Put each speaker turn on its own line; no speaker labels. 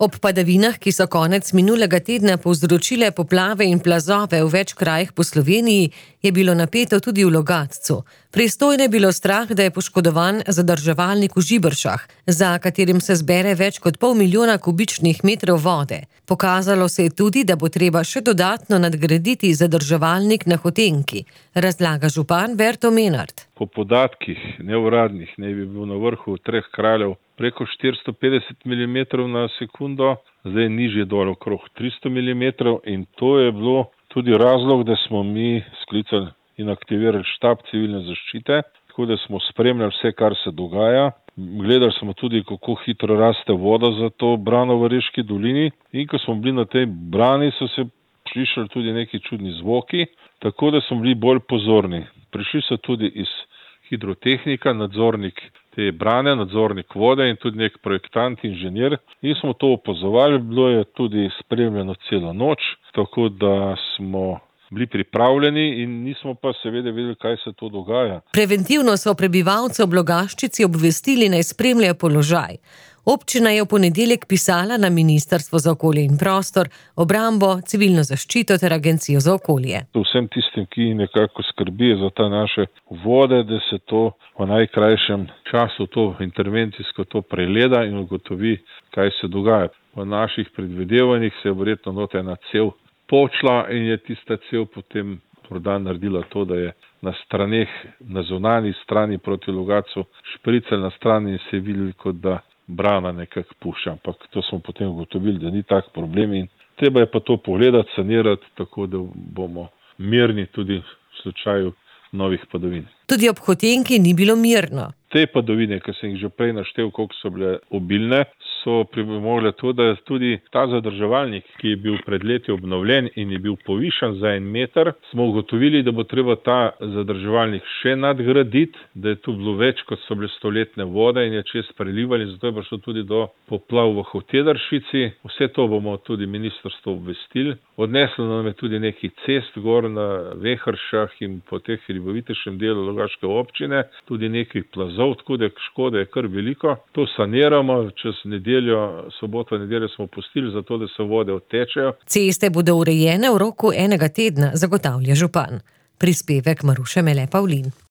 Ob padavinah, ki so konec minulega tedna povzročile poplave in plazove v več krajih po Sloveniji, je bilo napeto tudi v Logatcu. Pristojne je bilo strah, da je poškodovan zadrževalnik v Žiberšah, za katerim se zbere več kot 500 000 kubičnih metrov vode. Pokazalo se je tudi, da bo treba še dodatno nadgraditi zadrževalnik na Hotenki, razlaga župan Berto Menart.
Po podatkih neuradnih naj bi bil na vrhu Treh kraljev preko 450 mm na sekundo, zdaj nižje dol okrog 300 mm in to je bilo tudi razlog, da smo mi sklicali in aktivirali štab civilne zaščite, tako da smo spremljali vse, kar se dogaja. Gledali smo tudi, kako hitro raste voda za to brano v Reški dolini in ko smo bili na tej brani, so se slišali tudi neki čudni zvoki, tako da smo bili bolj pozorni. Prišli so tudi iz hidrotehnika, nadzornik te brane, nadzornik vode in tudi nek projektant, inženir. In smo to opazovali, bilo je tudi spremljeno celo noč, tako da smo bili pripravljeni in nismo pa seveda vedeli, kaj se to dogaja.
Preventivno so prebivalce ob Logaščici obvestili, naj spremljajo položaj. Občina je v ponedeljek pisala na Ministrstvo za okolje in prostor, obrambo, civilno zaščito ter Agencijo za okolje.
Vsem tistim, ki nekako skrbijo za ta naše vode, da se to v najkrajšem času to intervencijsko to pregleda in ugotovi, kaj se dogaja. V naših predvidevanjih se je verjetno not ena cev počla in je tista cev potem morda naredila to, da je na straneh, na zunanji strani proti Logatcu špricel na strani in se je videli, kot da brana nekako pušča, ampak to smo potem ugotovili, da ni tak problem in treba je pa to pogledati, sanirati, tako da bomo mirni tudi v slučaju novih padavin.
Tudi ob Hotenki ni bilo mirno.
Te padavine, ki sem jih že prej naštel, koliko so bile obilne, so primogle to, da je tudi ta zadrževalnik, ki je bil pred leti obnovljen in je bil povišan za 1 meter, smo ugotovili, da bo treba ta zadrževalnik še nadgraditi, da je tu bilo več, kot so bile stoletne vode in je čez prelivali, zato je prišlo tudi do poplav v Hotedršici. Vse to bomo tudi ministrstvo obvestili. Odneslo nam je tudi neki cest gor na Vehršah in po teh hribovitejšem delu Logaške občine, tudi nekaj plazov, tako da škode je kar veliko. To saniramo, čez soboto, nedeljo smo pustili, zato da se vode odtečejo.
Ceste bodo urejene v roku 1 tedna, zagotavlja župan. Prispevek Maruše Mele Pavlin.